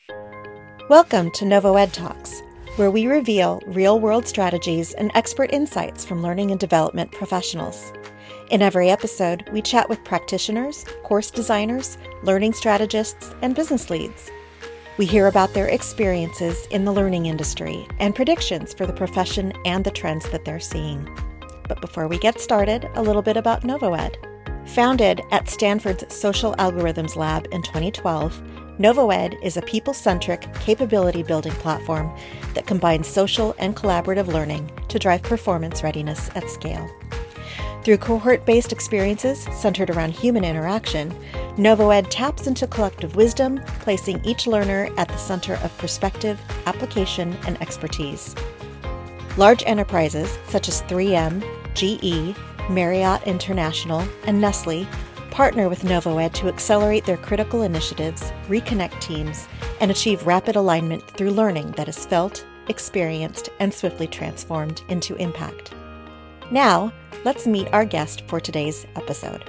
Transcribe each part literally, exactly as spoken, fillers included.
Welcome to NovoEd Talks, where we reveal real-world strategies and expert insights from learning and development professionals. In every episode, we chat with practitioners, course designers, learning strategists, and business leads. We hear about their experiences in the learning industry and predictions for the profession and the trends that they're seeing. But before we get started, a little bit about NovoEd. Founded at Stanford's Social Algorithms Lab in twenty twelve, NovoEd is a people-centric, capability-building platform that combines social and collaborative learning to drive performance readiness at scale. Through cohort-based experiences centered around human interaction, NovoEd taps into collective wisdom, placing each learner at the center of perspective, application, and expertise. Large enterprises such as three M, G E, Marriott International, and Nestle partner with NovoEd to accelerate their critical initiatives, reconnect teams, and achieve rapid alignment through learning that is felt, experienced, and swiftly transformed into impact. Now, let's meet our guest for today's episode.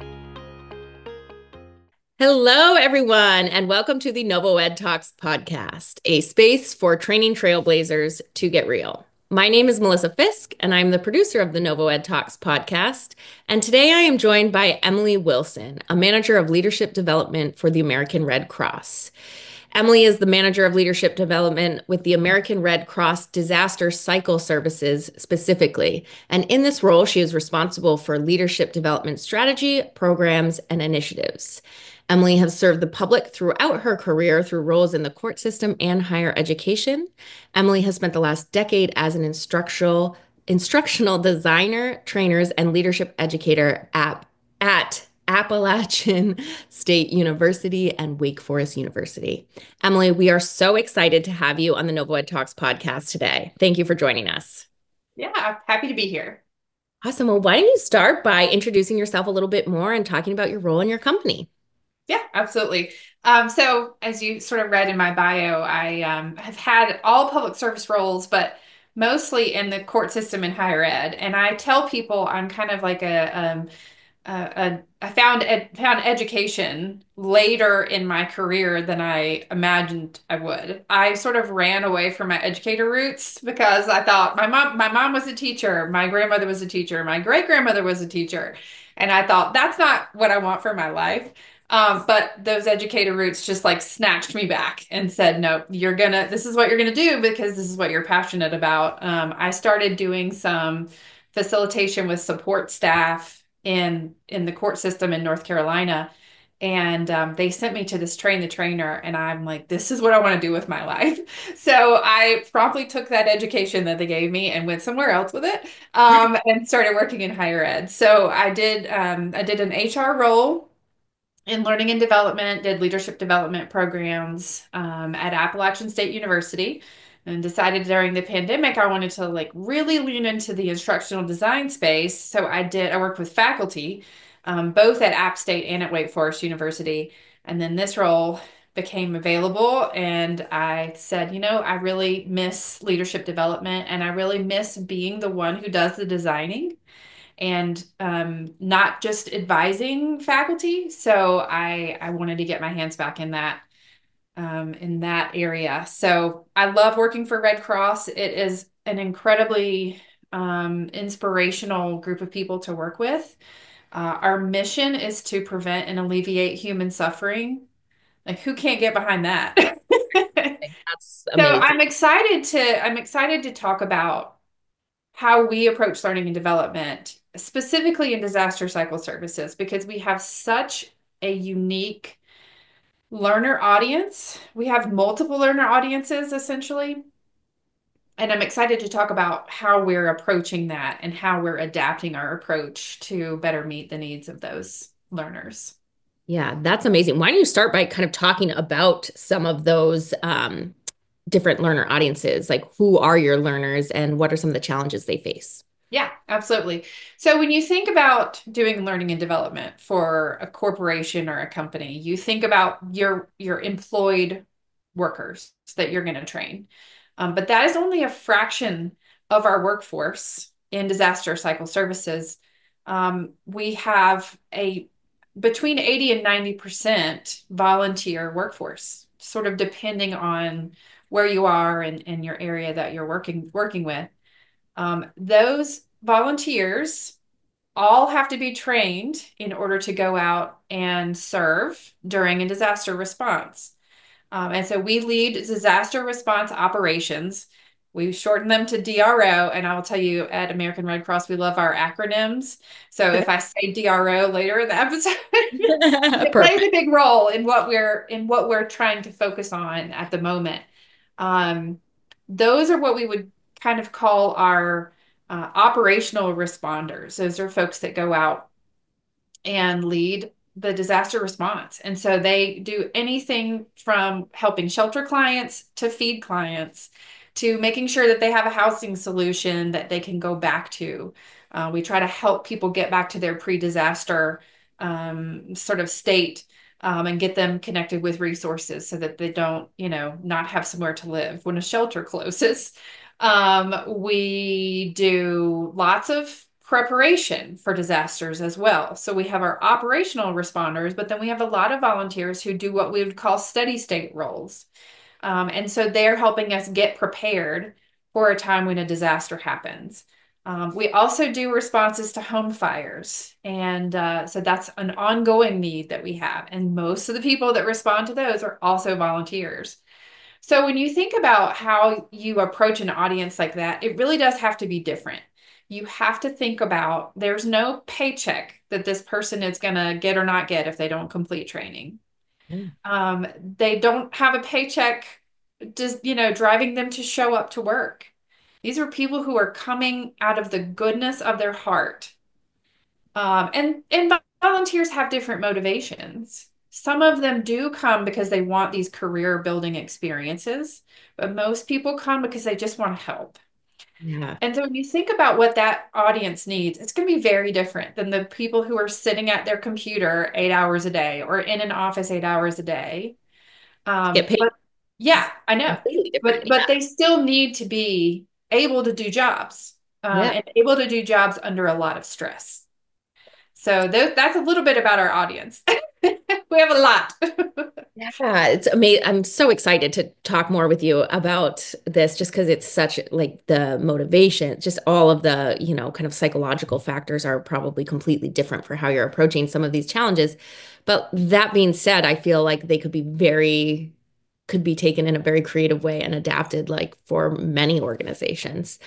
Hello, everyone, and welcome to the NovoEd Talks podcast, a space for training trailblazers to get real. My name is Melissa Fisk, and I'm the producer of the NovoEd Talks podcast. And today I am joined by Emily Wilson, a manager of leadership development for the American Red Cross. Emily is the manager of leadership development with the American Red Cross Disaster Cycle Services specifically. And in this role, she is responsible for leadership development strategy, programs, and initiatives. Emily has served the public throughout her career through roles in the court system and higher education. Emily has spent the last decade as an instructional instructional designer, trainers, and leadership educator at, at Appalachian State University and Wake Forest University. Emily, we are so excited to have you on the NovoEd Talks podcast today. Thank you for joining us. Yeah, happy to be here. Awesome. Well, why don't you start by introducing yourself a little bit more and talking about your role in your company? Yeah, absolutely. Um, so as you sort of read in my bio, I um, have had all public service roles, but mostly in the court system in higher ed. And I tell people I'm kind of like a, um, a, a I found ed, found education later in my career than I imagined I would. I sort of ran away from my educator roots because I thought my mom my mom was a teacher, my grandmother was a teacher, my great grandmother was a teacher, and I thought that's not what I want for my life. Um, but those educator roots just like snatched me back and said, no, you're gonna, this is what you're gonna do because this is what you're passionate about. Um, I started doing some facilitation with support staff in in the court system in North Carolina. And um, they sent me to this train the trainer, and I'm like, this is what I want to do with my life. So I promptly took that education that they gave me and went somewhere else with it, um, and started working in higher ed. So I did um, I did an H R role in learning and development, did leadership development programs um, at Appalachian State University, and decided during the pandemic I wanted to like really lean into the instructional design space. So I did, I worked with faculty, um, both at App State and at Wake Forest University. And then this role became available, and I said, you know, I really miss leadership development, and I really miss being the one who does the designing and um, not just advising faculty. So I I wanted to get my hands back in that um, in that area. So I love working for Red Cross. It is an incredibly um, inspirational group of people to work with. Uh, our mission is to prevent and alleviate human suffering. Like, who can't get behind that? That's So amazing. I'm excited to I'm excited to talk about how we approach learning and development, specifically in disaster cycle services, because we have such a unique learner audience. We have multiple learner audiences essentially. And I'm excited to talk about how we're approaching that and how we're adapting our approach to better meet the needs of those learners. Yeah, that's amazing. Why don't you start by kind of talking about some of those um, different learner audiences? Like, who are your learners and what are some of the challenges they face? Yeah, absolutely. So when you think about doing learning and development for a corporation or a company, you think about your your employed workers that you're going to train. Um, but that is only a fraction of our workforce in disaster cycle services. Um, we have a between eighty and ninety percent volunteer workforce. sort of depending on where you are and, and your area that you're working working with. Um, those volunteers all have to be trained in order to go out and serve during a disaster response. Um, and so we lead disaster response operations. We shorten them to D R O. And I will tell you at American Red Cross, we love our acronyms. So if I say D R O later in the episode, it plays a Perfect. big role in what we're in what we're trying to focus on at the moment. Um, those are what we would kind of call our uh, operational responders. Those are folks that go out and lead the disaster response. And so they do anything from helping shelter clients to feed clients to making sure that they have a housing solution that they can go back to. Uh, we try to help people get back to their pre-disaster um, sort of state um, and get them connected with resources so that they don't, you know, not have somewhere to live when a shelter closes. Um, we do lots of preparation for disasters as well. So we have our operational responders, but then we have a lot of volunteers who do what we would call steady state roles. Um, and so they're helping us get prepared for a time when a disaster happens. Um, we also do responses to home fires. And uh, so that's an ongoing need that we have. And most of the people that respond to those are also volunteers. So when you think about how you approach an audience like that, it really does have to be different. You have to think about there's no paycheck that this person is going to get or not get if they don't complete training. Yeah. Um, they don't have a paycheck just, you know, driving them to show up to work. These are people who are coming out of the goodness of their heart. Um, and, and volunteers have different motivations. Some of them do come because they want these career building experiences, but most people come because they just want to help. Yeah. And so when you think about what that audience needs, it's going to be very different than the people who are sitting at their computer eight hours a day or in an office eight hours a day. Get Um, paid but yeah, I know. completely different. But but Yeah. they still need to be able to do jobs um, Yeah. and able to do jobs under a lot of stress. So th that's a little bit about our audience. We have a lot. Yeah, it's amazing. I'm so excited to talk more with you about this just because it's such like the motivation, just all of the, you know, kind of psychological factors are probably completely different for how you're approaching some of these challenges. But that being said, I feel like they could be very, could be taken in a very creative way and adapted like for many organizations.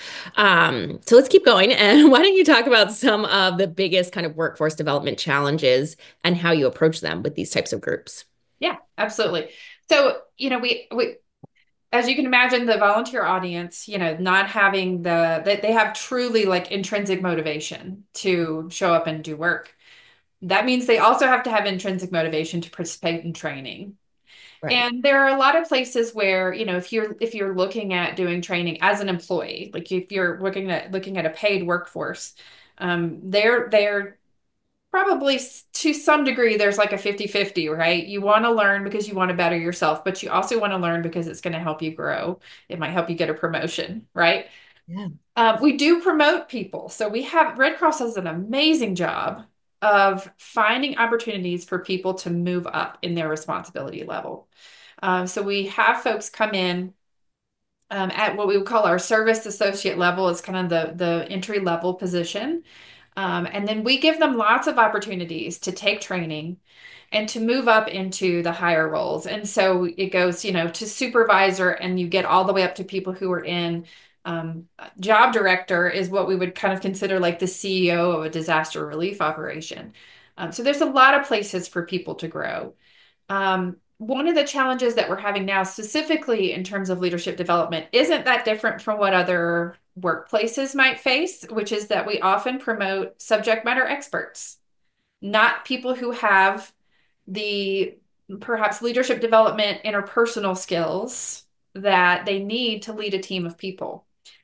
Um, so let's keep going. And why don't you talk about some of the biggest kind of workforce development challenges and how you approach them with these types of groups? Yeah, absolutely. So, you know, we we as you can imagine, the volunteer audience, you know, not having the they, they have truly like intrinsic motivation to show up and do work. That means they also have to have intrinsic motivation to participate in training. Right. And there are a lot of places where, you know, if you're if you're looking at doing training as an employee, like if you're looking at looking at a paid workforce, um, they're they're probably to some degree there's like a fifty fifty, right? You want to learn because you want to better yourself, but you also want to learn because it's going to help you grow. It might help you get a promotion, right? Yeah. Um, we do promote people. So we have Red Cross does an amazing job of finding opportunities for people to move up in their responsibility level. Um, so we have folks come in um, at what we would call our service associate level. It's kind of the, the entry level position. Um, and then we give them lots of opportunities to take training and to move up into the higher roles. And so it goes, you know, to supervisor, and you get all the way up to people who are in um, job director is what we would kind of consider like the C E O of a disaster relief operation. Um, so there's a lot of places for people to grow. Um, one of the challenges that we're having now, specifically in terms of leadership development, isn't that different from what other workplaces might face, which is that we often promote subject matter experts, not people who have the perhaps leadership development, interpersonal skills that they need to lead a team of people.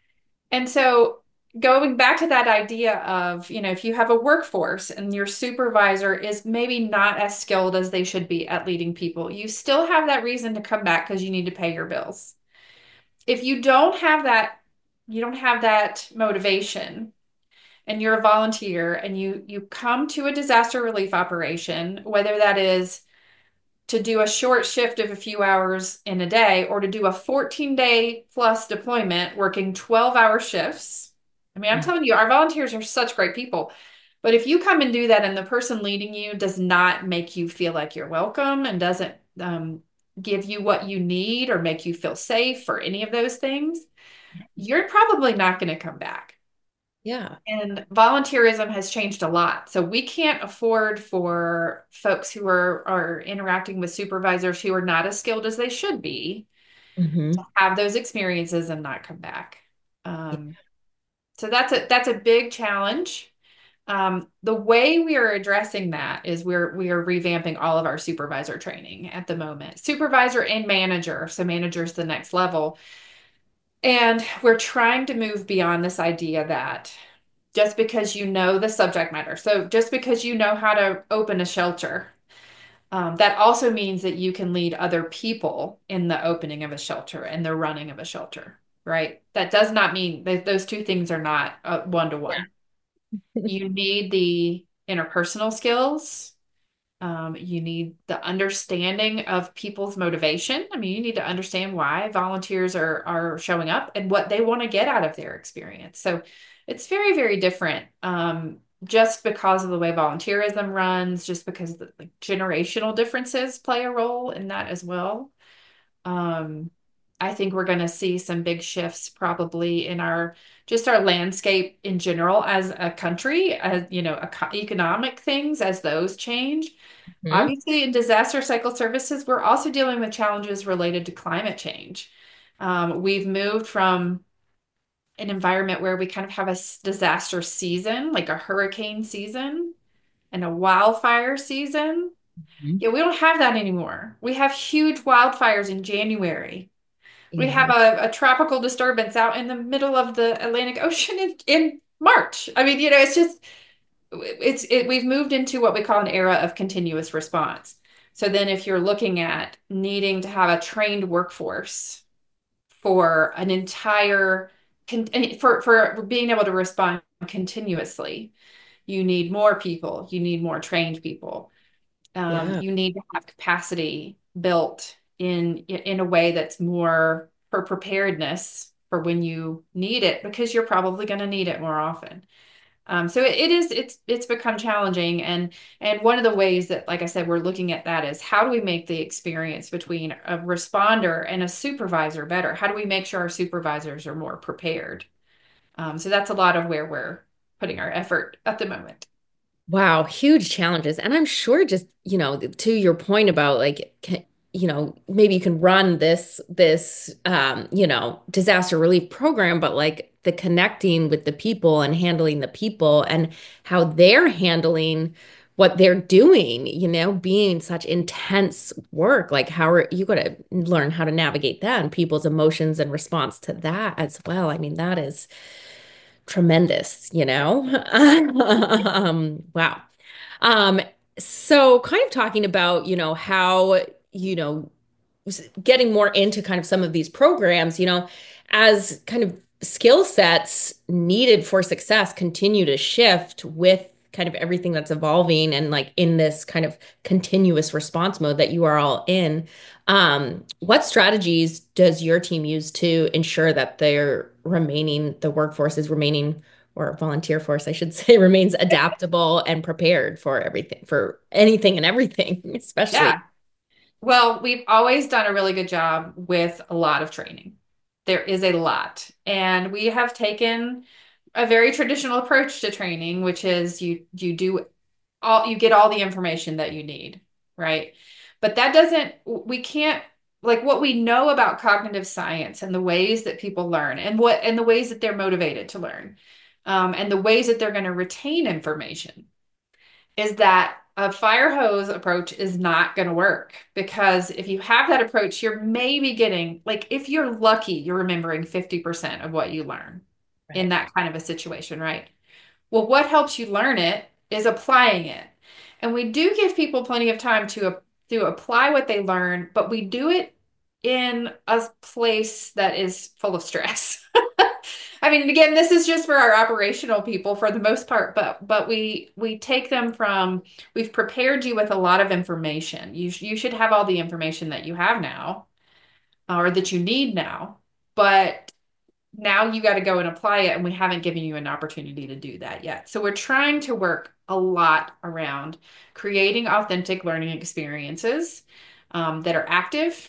And so going back to that idea of, you know, if you have a workforce and your supervisor is maybe not as skilled as they should be at leading people, you still have that reason to come back because you need to pay your bills. If you don't have that, you don't have that motivation and you're a volunteer and you you come to a disaster relief operation, whether that is to do a short shift of a few hours in a day or to do a fourteen day plus deployment working twelve hour shifts. I mean, I'm Yeah. telling you, our volunteers are such great people. But if you come and do that and the person leading you does not make you feel like you're welcome and doesn't um, give you what you need or make you feel safe or any of those things, you're probably not going to come back. Yeah. And volunteerism has changed a lot. So we can't afford for folks who are, are interacting with supervisors who are not as skilled as they should be to Hmm. have those experiences and not come back. Um, so that's a that's a big challenge. Um, the way we are addressing that is we're we are revamping all of our supervisor training at the moment. Supervisor and manager. So manager's the next level. And we're trying to move beyond this idea that just because you know the subject matter, so just because you know how to open a shelter, um, that also means that you can lead other people in the opening of a shelter and the running of a shelter, right? That does not mean that those two things are not uh, one to one. You need the interpersonal skills. Um, you need the understanding of people's motivation. I mean, you need to understand why volunteers are are showing up and what they want to get out of their experience. So it's very, very different. Um, just because of the way volunteerism runs, just because the like, generational differences play a role in that as well. Um, I think we're going to see some big shifts probably in our just our landscape in general as a country, as you know, eco economic things as those change. Hmm. Obviously, in disaster cycle services, we're also dealing with challenges related to climate change. Um, we've moved from an environment where we kind of have a s- disaster season, like a hurricane season and a wildfire season. Yeah, we don't have that anymore. We have huge wildfires in January. We have Yeah. a, a tropical disturbance out in the middle of the Atlantic Ocean in, in March. I mean, you know, it's just it's it, we've moved into what we call an era of continuous response. So then if you're looking at needing to have a trained workforce for an entire for for being able to respond continuously, you need more people, you need more trained people. Um, Yeah. you need to have capacity built in in a way that's more for preparedness for when you need it because you're probably going to need it more often. Um, so it, it is it's it's become challenging and and one of the ways that like I said we're looking at that is how do we make the experience between a responder and a supervisor better? How do we make sure our supervisors are more prepared? Um, so that's a lot of where we're putting our effort at the moment. Wow, huge challenges. And I'm sure just, you know, to your point about like, can, you know, maybe you can run this this um, you know, disaster relief program, but like the connecting with the people and handling the people and how they're handling what they're doing, you know, being such intense work. Like how are you got to learn how to navigate that and people's emotions and response to that as well. I mean, that is tremendous, you know? Um, wow. Um, so kind of talking about, you know, how, you know, s- getting more into kind of some of these programs, you know, as kind of skill sets needed for success continue to shift with kind of everything that's evolving and like in this kind of continuous response mode that you are all in. Um, what strategies does your team use to ensure that they're remaining, the workforce is remaining, or volunteer force, I should say, remains adaptable and prepared for everything, for anything and everything, especially. Yeah. Well, we've always done a really good job with a lot of training. There is a lot. And we have taken a very traditional approach to training, which is you you do all you get all the information that you need, right? But that doesn't we can't like what we know about cognitive science and the ways that people learn and what and the ways that they're motivated to learn, um, and the ways that they're going to retain information is that a fire hose approach is not going to work because if you have that approach, you're maybe getting, like, if you're lucky, you're remembering fifty percent of what you learn in Right. that kind of a situation, right? Well, what helps you learn it is applying it. And we do give people plenty of time to, to apply what they learn, but we do it in a place that is full of stress. I mean, again, this is just for our operational people for the most part, but but we we take them from we've prepared you with a lot of information. You sh you should have all the information that you have now or that you need now, but now you got to go and apply it, and we haven't given you an opportunity to do that yet. So we're trying to work a lot around creating authentic learning experiences um, that are active,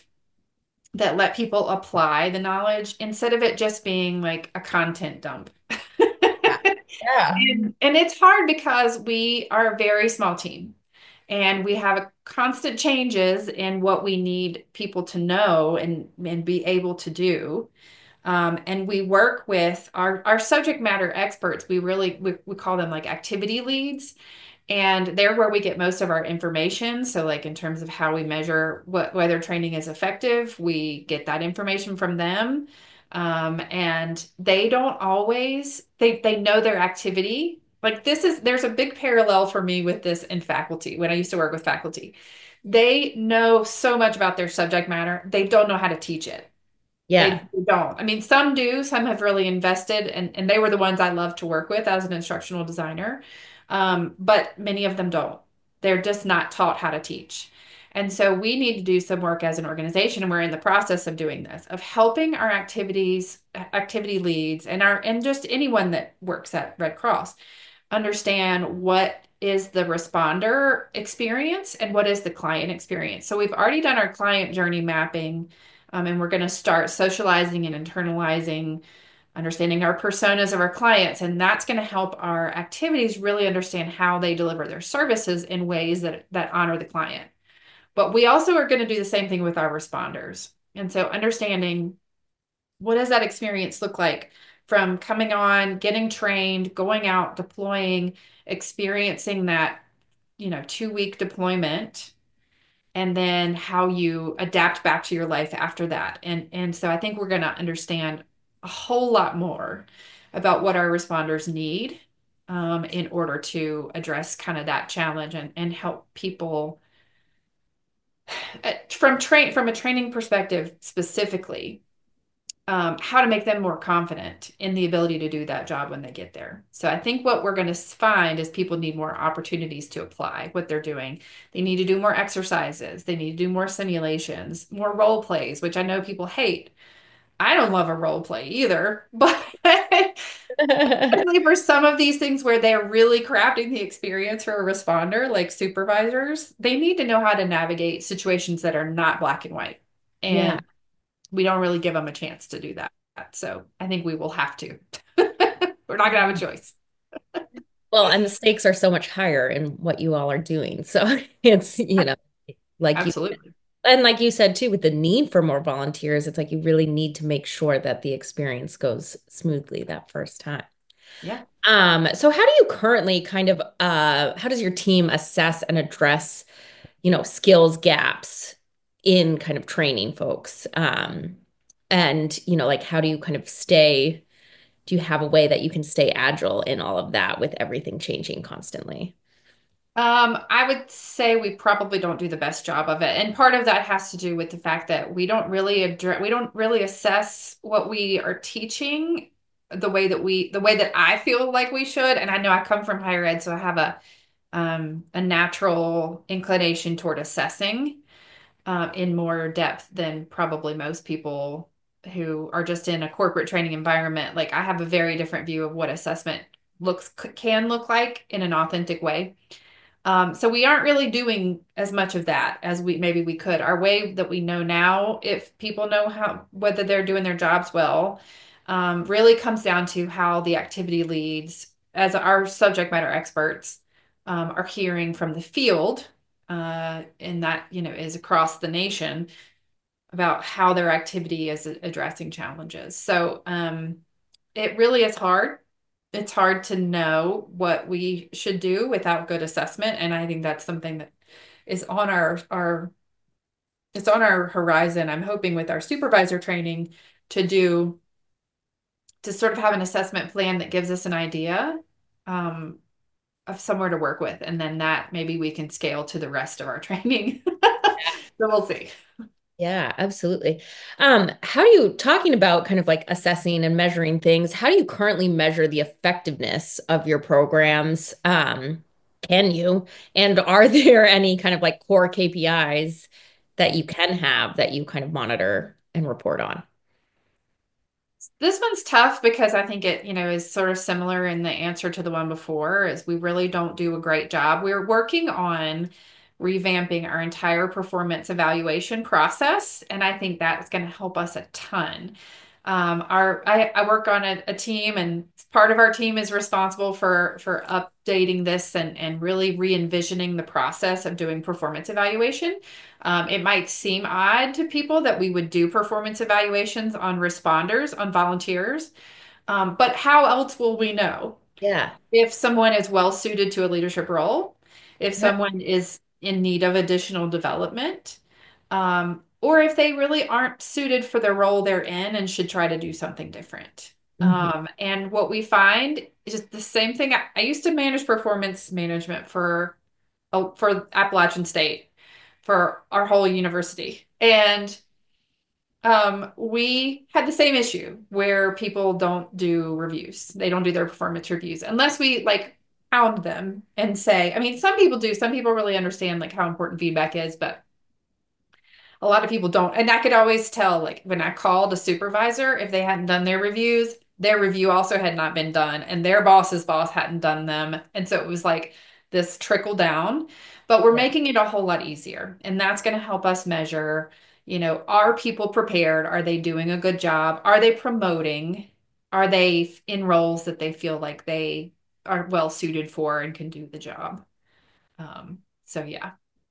that let people apply the knowledge instead of it just being like a content dump. Yeah. Yeah. And, and it's hard because we are a very small team and we have a constant changes in what we need people to know and, and be able to do. Um, and we work with our, our subject matter experts. We really, we, we call them like activity leads. And they're where we get most of our information. So, like in terms of how we measure what whether training is effective, we get that information from them. Um, and they don't always they they know their activity. Like this is there's a big parallel for me with this in faculty when I used to work with faculty. They know so much about their subject matter. They don't know how to teach it. Yeah. They don't. I mean, some do, some have really invested, and, and they were the ones I love to work with as an instructional designer. Um, but many of them don't. They're just not taught how to teach. And so we need to do some work as an organization, and we're in the process of doing this, of helping our activities, activity leads, and our and just anyone that works at Red Cross understand what is the responder experience and what is the client experience. So we've already done our client journey mapping, um, and we're going to start socializing and internalizing, understanding our personas of our clients. And that's going to help our activities really understand how they deliver their services in ways that, that honor the client. But we also are going to do the same thing with our responders. And so understanding what does that experience look like from coming on, getting trained, going out, deploying, experiencing that, you know, two week deployment, and then how you adapt back to your life after that. And and so I think we're going to understand a whole lot more about what our responders need um, in order to address kind of that challenge and, and help people uh, from train from a training perspective specifically, um, how to make them more confident in the ability to do that job when they get there. So I think what we're going to find is people need more opportunities to apply what they're doing. They need to do more exercises. They need to do more simulations, more role plays, which I know people hate. I don't love a role play either, but especially for some of these things where they're really crafting the experience for a responder, like supervisors, they need to know how to navigate situations that are not black and white. Yeah. And we don't really give them a chance to do that. So I think we will have to. We're not going to have a choice. Well, and the stakes are so much higher in what you all are doing. So it's, you know, like you Absolutely. and like you said too, with the need for more volunteers, it's like you really need to make sure that the experience goes smoothly that first time. Yeah. Um, so how do you currently kind of uh how does your team assess and address, you know, skills gaps in kind of training folks? Um, and you know, like how do you kind of stay, do you have a way that you can stay agile in all of that with everything changing constantly? Um, I would say we probably don't do the best job of it. And part of that has to do with the fact that we don't really address, we don't really assess what we are teaching the way that we, the way that I feel like we should. And I know I come from higher ed, so I have a, um, a natural inclination toward assessing, uh, in more depth than probably most people who are just in a corporate training environment. Like I have a very different view of what assessment looks, can look like in an authentic way. Um, so we aren't really doing as much of that as we maybe we could. Our way that we know now, if people know how whether they're doing their jobs well, um, really comes down to how the activity leads, as our subject matter experts, um, are hearing from the field, uh, and that you know is across the nation about how their activity is addressing challenges. So um, it really is hard. It's hard to know what we should do without good assessment. And I think that's something that is on our, our it's on our horizon. I'm hoping with our supervisor training to do to sort of have an assessment plan that gives us an idea um, of somewhere to work with. And then that maybe we can scale to the rest of our training. So we'll see. Yeah, absolutely. Um, how do you, talking about kind of like assessing and measuring things, how do you currently measure the effectiveness of your programs? Um, can you? And are there any kind of like core K P Is that you can have that you kind of monitor and report on? This one's tough because I think it, you know, is sort of similar in the answer to the one before, is we really don't do a great job. We're working on revamping our entire performance evaluation process, and I think that's going to help us a ton. Um, our I, I work on a, a team, and part of our team is responsible for for updating this and and really re-envisioning the process of doing performance evaluation. Um, it might seem odd to people that we would do performance evaluations on responders, on volunteers, um, but how else will we know Yeah. if someone is well suited to a leadership role, if Yep. someone is in need of additional development, um, or if they really aren't suited for the role they're in and should try to do something different. Mhm. Um, and what we find is just the same thing. I, I used to manage performance management for oh, for Appalachian State for our whole university. And um, we had the same issue where people don't do reviews. They don't do their performance reviews unless we like hound them and say, I mean, some people do, some people really understand like how important feedback is, but a lot of people don't. And I could always tell, like when I called a supervisor, if they hadn't done their reviews, their review also had not been done, and their boss's boss hadn't done them. And so it was like this trickle down. But we're Yeah. making it a whole lot easier. And that's going to help us measure, you know, are people prepared? Are they doing a good job? Are they promoting? Are they in roles that they feel like they are well suited for and can do the job? Um, so yeah.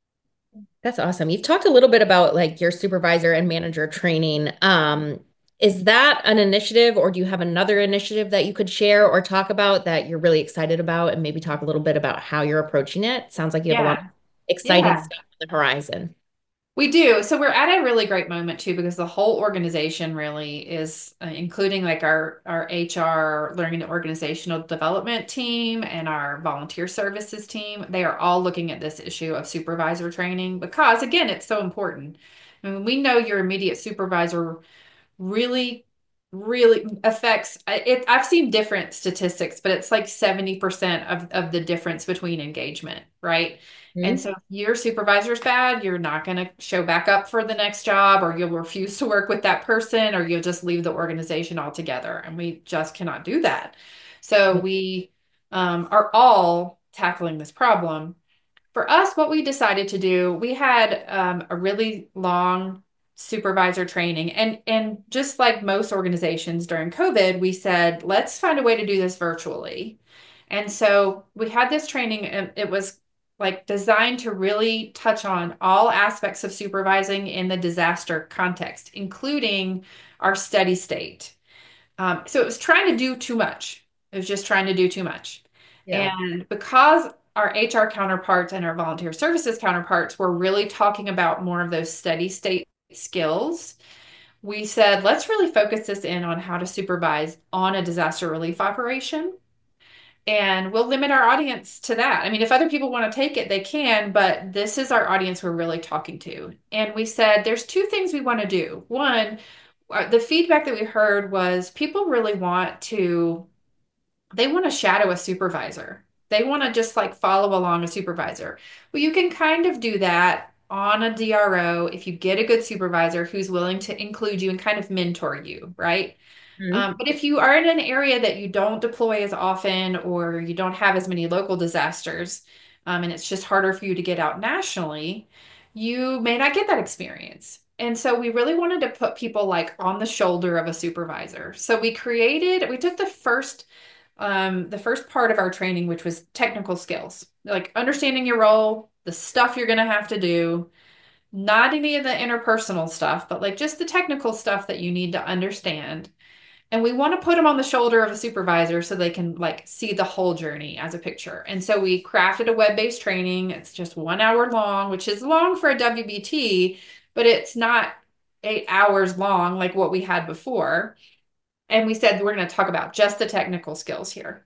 That's awesome. You've talked a little bit about like your supervisor and manager training. Um, is that an initiative, or do you have another initiative that you could share or talk about that you're really excited about, and maybe talk a little bit about how you're approaching it? Sounds like you have a lot of Yeah. exciting Yeah. stuff on the horizon. We do. So we're at a really great moment too, because the whole organization really is, uh, including like our our H R, learning and organizational development team, and our volunteer services team. They are all looking at this issue of supervisor training because, again, it's so important. I mean, we know your immediate supervisor really, really affects it. I've seen different statistics, but it's like seventy percent of, of the difference between engagement, right? And Mhm. so if your supervisor's bad, you're not going to show back up for the next job, or you'll refuse to work with that person, or you'll just leave the organization altogether. And we just cannot do that. So we um, are all tackling this problem. For us, what we decided to do, we had um, a really long supervisor training, and and just like most organizations during COVID, we said, let's find a way to do this virtually. And so we had this training, and it was like designed to really touch on all aspects of supervising in the disaster context, including our steady state. Um, so it was trying to do too much. It was just trying to do too much. Yeah. And because our H R counterparts and our volunteer services counterparts were really talking about more of those steady state skills, we said, let's really focus this in on how to supervise on a disaster relief operation. And we'll limit our audience to that. I mean, if other people want to take it, they can, but this is our audience we're really talking to. And we said, there's two things we want to do. One, uh, the feedback that we heard was people really want to, they want to shadow a supervisor. They want to just like follow along a supervisor. Well, you can kind of do that on a D R O if you get a good supervisor who's willing to include you and kind of mentor you, right? Mhm. Um, but if you are in an area that you don't deploy as often, or you don't have as many local disasters, um, and it's just harder for you to get out nationally, you may not get that experience. And so we really wanted to put people like on the shoulder of a supervisor. So we created, we took the first um, the first part of our training, which was technical skills, like understanding your role, the stuff you're going to have to do, not any of the interpersonal stuff, but like just the technical stuff that you need to understand. And we want to put them on the shoulder of a supervisor so they can like see the whole journey as a picture. And so we crafted a web-based training. It's just one hour long, which is long for a W B T, but it's not eight hours long like what we had before. And we said we're going to talk about just the technical skills here.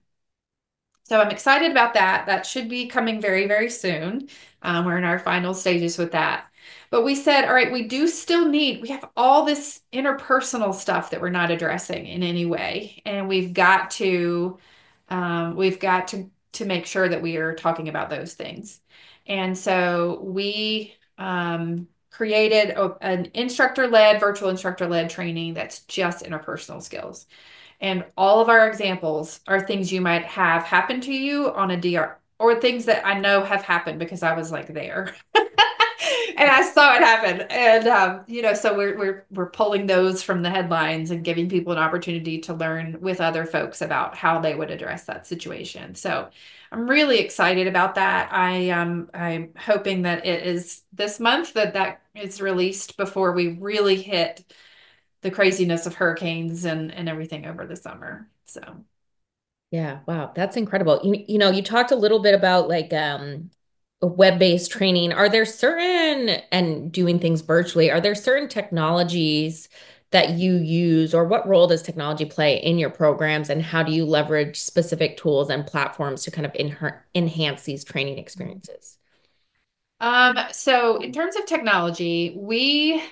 So I'm excited about that. That should be coming very, very soon. Um, we're in our final stages with that. But we said, all right, we do still need, we have all this interpersonal stuff that we're not addressing in any way. And we've got to, um, we've got to, to make sure that we are talking about those things. And so we um, created a, an instructor-led, virtual instructor-led training that's just interpersonal skills. And all of our examples are things you might have happen to you on a D R or things that I know have happened because I was like there. And I saw it happen. And um, you know, so we're we're we're pulling those from the headlines and giving people an opportunity to learn with other folks about how they would address that situation. So I'm really excited about that. I um I'm hoping that it is this month that that is released before we really hit the craziness of hurricanes and and everything over the summer. So Yeah, wow, that's incredible. You, you know, you talked a little bit about like um web-based training. Are there certain and doing things virtually, are there certain technologies that you use, or what role does technology play in your programs, and how do you leverage specific tools and platforms to kind of enha- enhance these training experiences? um so in terms of technology, we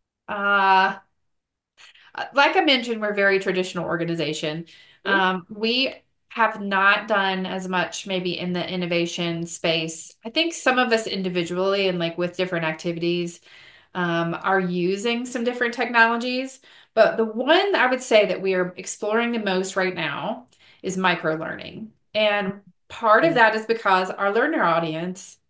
uh like I mentioned, we're a very traditional organization. Mhm. Um, we have not done as much maybe in the innovation space. I think some of us individually and like with different activities um, are using some different technologies. But the one I would say that we are exploring the most right now is micro learning. And part of Yeah. that is because our learner audience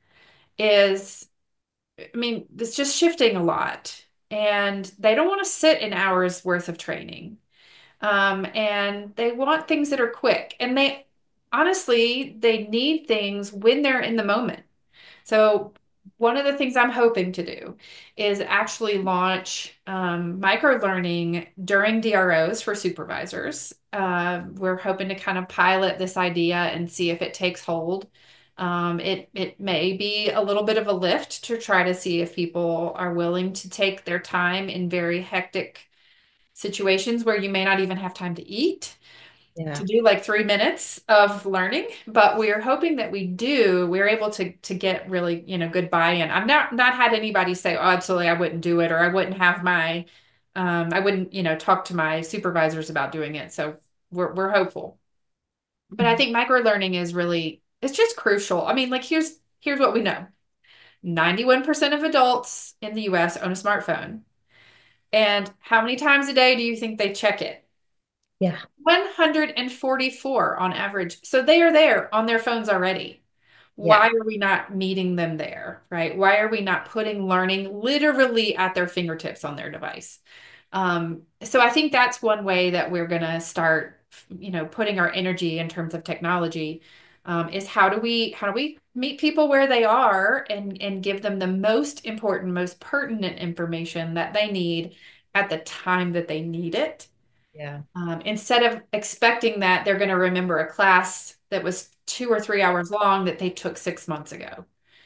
is, I mean, it's just shifting a lot. And they don't want to sit in hours worth of training. Um, and they want things that are quick. And they honestly, they need things when they're in the moment. So one of the things I'm hoping to do is actually launch um, micro learning during D R Os for supervisors. Uh, we're hoping to kind of pilot this idea and see if it takes hold. Um, it it may be a little bit of a lift to try to see if people are willing to take their time in very hectic situations where you may not even have time to eat to Yeah. do like three minutes of learning, but we are hoping that we do, we're able to to get really, you know, good buy-in. I've not not had anybody say, oh, absolutely, I wouldn't do it, or I wouldn't have my, um, I wouldn't, you know, talk to my supervisors about doing it. So we're we're hopeful. But I think micro learning is really, it's just crucial. I mean, like here's here's what we know. ninety-one percent of adults in the U S own a smartphone. And how many times a day do you think they check it? Yeah. one hundred forty-four on average. So they are there on their phones already. Yeah. Why are we not meeting them there, right? Why are we not putting learning literally at their fingertips on their device? Um, so I think that's one way that we're going to start, you know, putting our energy in terms of technology, um, is how do we how do we meet people where they are and and give them the most important, most pertinent information that they need at the time that they need it, Yeah. um, instead of expecting that they're going to remember a class that was two or three hours long that they took six months ago.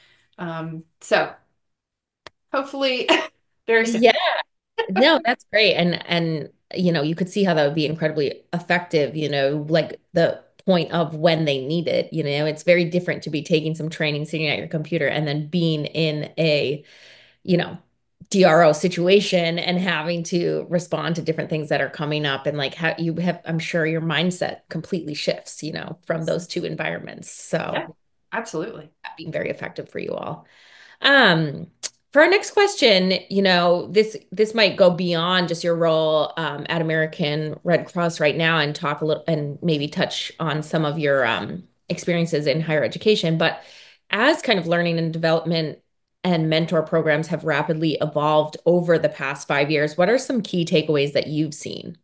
Um, so hopefully very soon. Yeah. No, that's great. And and you know, you could see how that would be incredibly effective, you know, like the point of when they need it. You know, it's very different to be taking some training, sitting at your computer, and then being in a, you know, D R O situation and having to respond to different things that are coming up. And like how you have, I'm sure your mindset completely shifts, you know, from those two environments. Yeah, So absolutely. that being very effective for you all. Um, for our next question, you know, this this might go beyond just your role um, at American Red Cross right now and talk a little and maybe touch on some of your um, experiences in higher education. But as kind of learning and development and mentor programs have rapidly evolved over the past five years, what are some key takeaways that you've seen?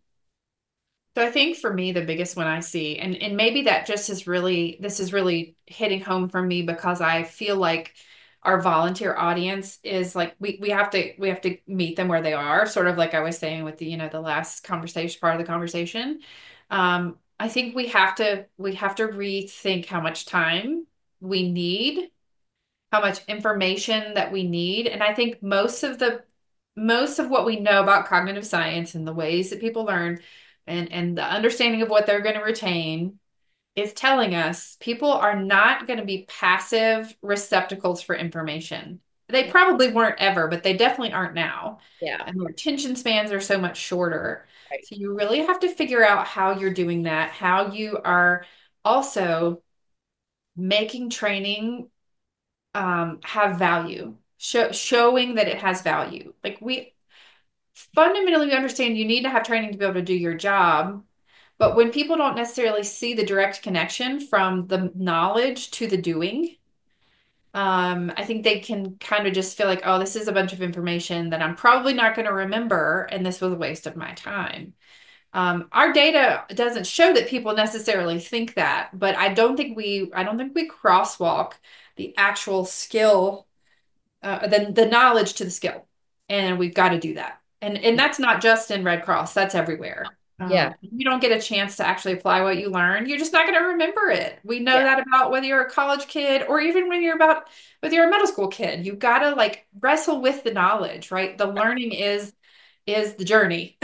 So I think for me, the biggest one I see, and, and maybe that just is really, this is really hitting home for me because I feel like our volunteer audience is like, we, we have to, we have to meet them where they are, sort of like I was saying with the, you know, the last conversation, part of the conversation. Um, I think we have to, we have to rethink how much time we need, how much information that we need. And I think most of the most of what we know about cognitive science and the ways that people learn and and the understanding of what they're going to retain is telling us people are not going to be passive receptacles for information. they probably weren't ever, but they definitely aren't now. Yeah. And their attention spans are so much shorter. Right. So you really have to figure out how you're doing that, how you are also making training um, have value, show, showing that it has value. Like we fundamentally understand you need to have training to be able to do your job. But when people don't necessarily see the direct connection from the knowledge to the doing, um, I think they can kind of just feel like, oh, this is a bunch of information that I'm probably not going to remember, and this was a waste of my time. Um, our data doesn't show that people necessarily think that, but I don't think we, I don't think we crosswalk the actual skill, uh, the the knowledge to the skill, and we've got to do that. And and that's not just in Red Cross; that's everywhere. Um, Yeah. you don't get a chance to actually apply what you learn. You're just not going to remember it. We know Yeah. that about whether you're a college kid or even when you're about whether you're a middle school kid. You've got to like wrestle with the knowledge, right? The learning is is the journey.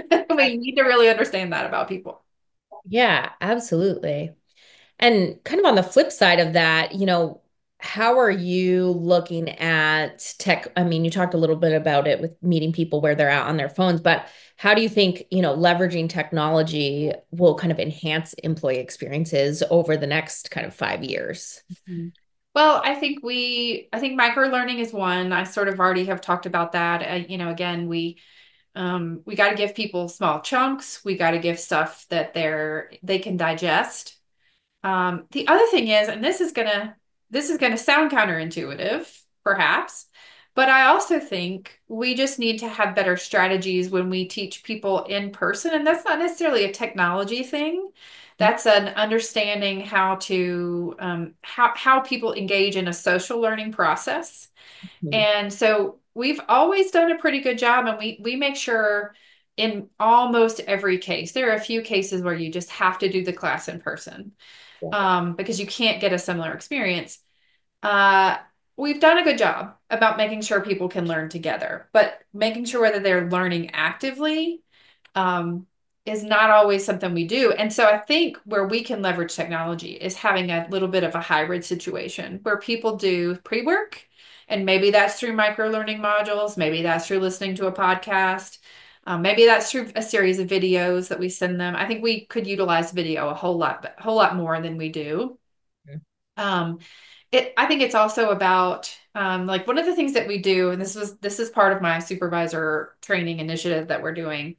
We need to really understand that about people. Yeah, absolutely. And kind of on the flip side of that, you know, how are you looking at tech? I mean, you talked a little bit about it with meeting people where they're out on their phones, but how do you think, you know, leveraging technology will kind of enhance employee experiences over the next kind of five years? Mhm. Well, I think we, I think micro learning is one. I sort of already have talked about that. Uh, you know, again, we um, we got to give people small chunks. We got to give stuff that they're they can digest. Um, the other thing is, and this is gonna this is gonna sound counterintuitive, perhaps, but I also think we just need to have better strategies when we teach people in person, and that's not necessarily a technology thing. That's an understanding how to um, how how people engage in a social learning process. Mhm. And so we've always done a pretty good job, and we we make sure in almost every case. There are a few cases where you just have to do the class in person Yeah. um, because you can't get a similar experience. Uh, we've done a good job about making sure people can learn together, but making sure whether they're learning actively um, is not always something we do. And so I think where we can leverage technology is having a little bit of a hybrid situation where people do pre-work, and maybe that's through micro learning modules, maybe that's through listening to a podcast. Um, maybe that's through a series of videos that we send them. I think we could utilize video a whole lot, a whole lot more than we do. Um, it, I think it's also about um, like one of the things that we do, and this was this is part of my supervisor training initiative that we're doing.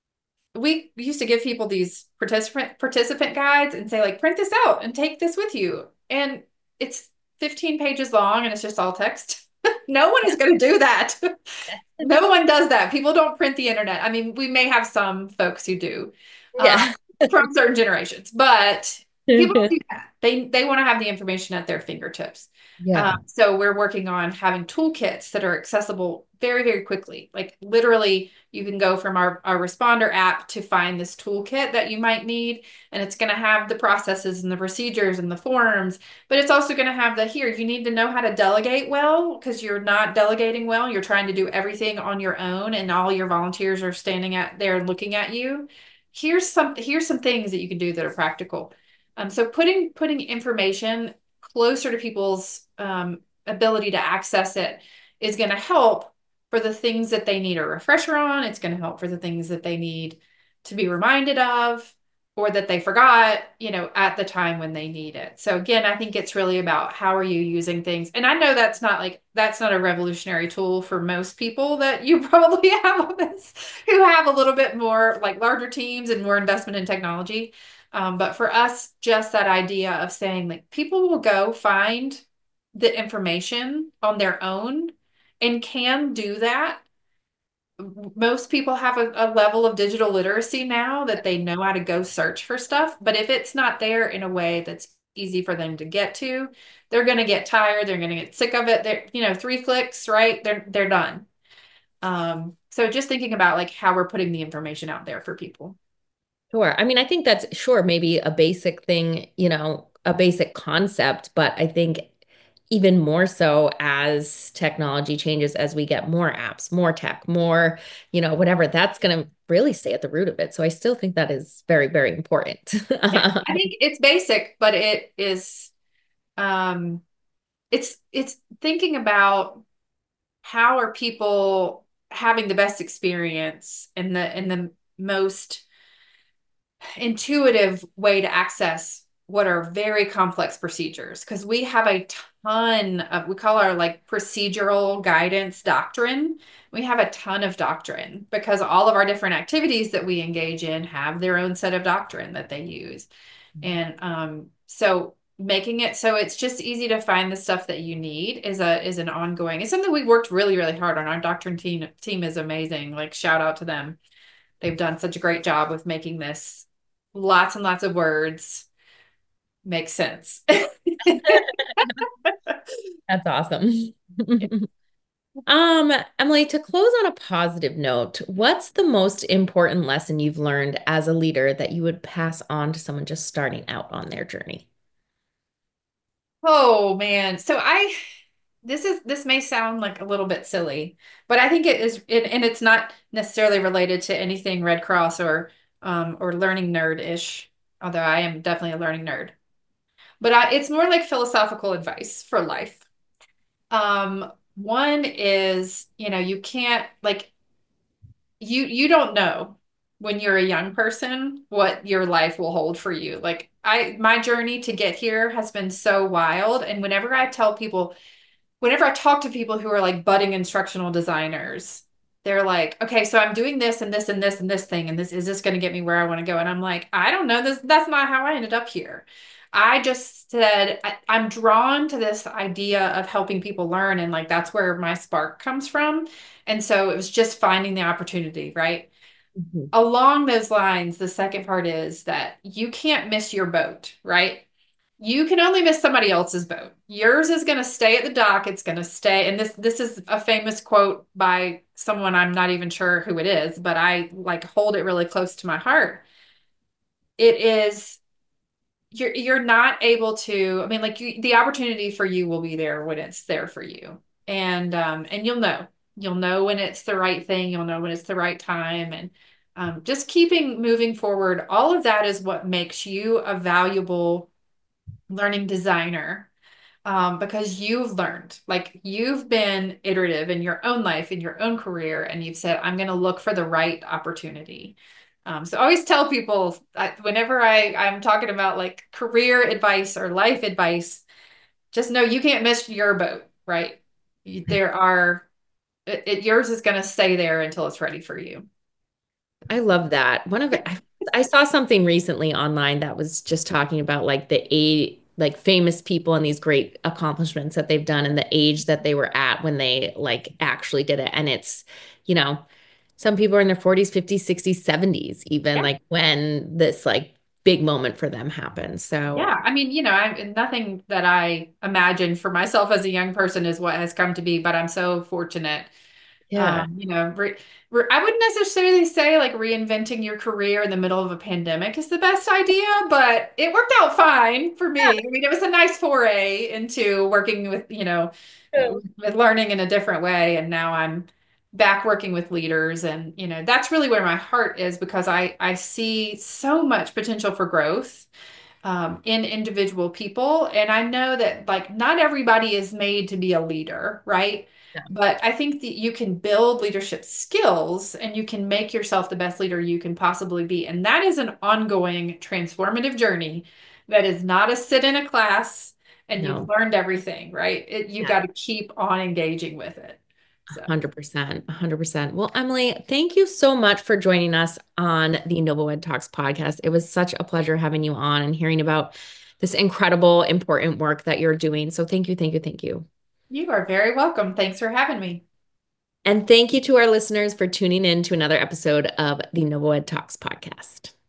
We used to give people these participant participant guides and say like print this out and take this with you. And it's fifteen pages long and it's just all text. No one is going to do that. No one does that. People don't print the internet. I mean, we may have some folks who do uh, Yeah. from certain generations, but people don't do that. They they want to have the information at their fingertips. Uh, Yeah. so we're working on having toolkits that are accessible very, very quickly. Like literally, you can go from our, our responder app to find this toolkit that you might need, and it's going to have the processes and the procedures and the forms, but it's also going to have the here, you need to know how to delegate well because you're not delegating well. You're trying to do everything on your own, and all your volunteers are standing at there looking at you. Here's some here's some things that you can do that are practical. Um, so putting putting information closer to people's um, ability to access it is going to help for the things that they need a refresher on. It's going to help for the things that they need to be reminded of or that they forgot, you know, at the time when they need it. So again, I think it's really about how are you using things. And I know that's not like that's not a revolutionary tool for most people that you probably have on this who have a little bit more like larger teams and more investment in technology. Um, but for us, just that idea of saying like people will go find the information on their own and can do that. Most people have a, a level of digital literacy now that they know how to go search for stuff. But if it's not there in a way that's easy for them to get to, they're going to get tired. They're going to get sick of it. They're, you know, three clicks, right? They're they're done. Um, so just thinking about like how we're putting the information out there for people. Sure. I mean, I think that's sure maybe a basic thing, you know, a basic concept, but I think even more so as technology changes, as we get more apps, more tech, more, you know, whatever, that's going to really stay at the root of it. So I still think that is very, very important. Yeah, I think it's basic, but it is um it's it's thinking about how are people having the best experience and the and the most intuitive way to access what are very complex procedures, because we have a ton of, we call our like procedural guidance doctrine. We have a ton of doctrine because all of our different activities that we engage in have their own set of doctrine that they use. And um, so making it so it's just easy to find the stuff that you need is a is an ongoing, it's something we worked really, really hard on. Our doctrine team team is amazing. Like shout out to them. They've done such a great job with making this lots and lots of words make sense. That's awesome. Um, Emily, to close on a positive note, what's the most important lesson you've learned as a leader that you would pass on to someone just starting out on their journey? Oh man. So I this is this may sound like a little bit silly, but I think it is it, and it's not necessarily related to anything Red Cross or um or learning nerd-ish, although I am definitely a learning nerd. But I, it's more like philosophical advice for life. Um, one is, you know, you can't like you you don't know when you're a young person what your life will hold for you. Like I my journey to get here has been so wild, and whenever I tell people, whenever I talk to people who are like budding instructional designers, they're like, okay, so I'm doing this and this and this and this thing, and this is this going to get me where I want to go? And I'm like, I don't know. This that's not how I ended up here. I just said I, I'm drawn to this idea of helping people learn, and like that's where my spark comes from. And so it was just finding the opportunity, right? Mhm. Along those lines, the second part is that you can't miss your boat, right? You can only miss somebody else's boat. Yours is going to stay at the dock. It's going to stay. And this this is a famous quote by someone, I'm not even sure who it is, but I like hold it really close to my heart. It is you're you're not able to, I mean, like you, the opportunity for you will be there when it's there for you. And um and you'll know. You'll know when it's the right thing, you'll know when it's the right time. And um, just keeping moving forward, all of that is what makes you a valuable learning designer, um, because you've learned, like you've been iterative in your own life, in your own career, and you've said, I'm going to look for the right opportunity. Um, so I always tell people I, whenever I, I'm talking about like career advice or life advice, just know you can't miss your boat, right? There are, it, it, yours is going to stay there until it's ready for you. I love that. One of it, I, I saw something recently online that was just talking about like the age, like famous people and these great accomplishments that they've done and the age that they were at when they like actually did it. And it's, you know, some people are in their forties, fifties, sixties, seventies, even Yeah. like when this like big moment for them happened. So, Yeah, I mean, you know, I nothing that I imagined for myself as a young person is what has come to be, but I'm so fortunate. yeah. Um, you know, re, re, I wouldn't necessarily say like reinventing your career in the middle of a pandemic is the best idea, but it worked out fine for me. I mean, it was a nice foray into working with, you know, Yeah. with learning in a different way. And now I'm back working with leaders. And, you know, that's really where my heart is, because I, I see so much potential for growth um, in individual people. And I know that like not everybody is made to be a leader, right? But I think that you can build leadership skills and you can make yourself the best leader you can possibly be. And that is an ongoing transformative journey that is not a sit in a class and you've No. learned everything, right? It, you got to keep on engaging with it. So one hundred percent, one hundred percent. Well, Emily, thank you so much for joining us on the NovoEd Talks podcast. It was such a pleasure having you on and hearing about this incredible, important work that you're doing. So thank you, thank you, thank you. you are very welcome. Thanks for having me. And thank you to our listeners for tuning in to another episode of the NovoEd Talks podcast.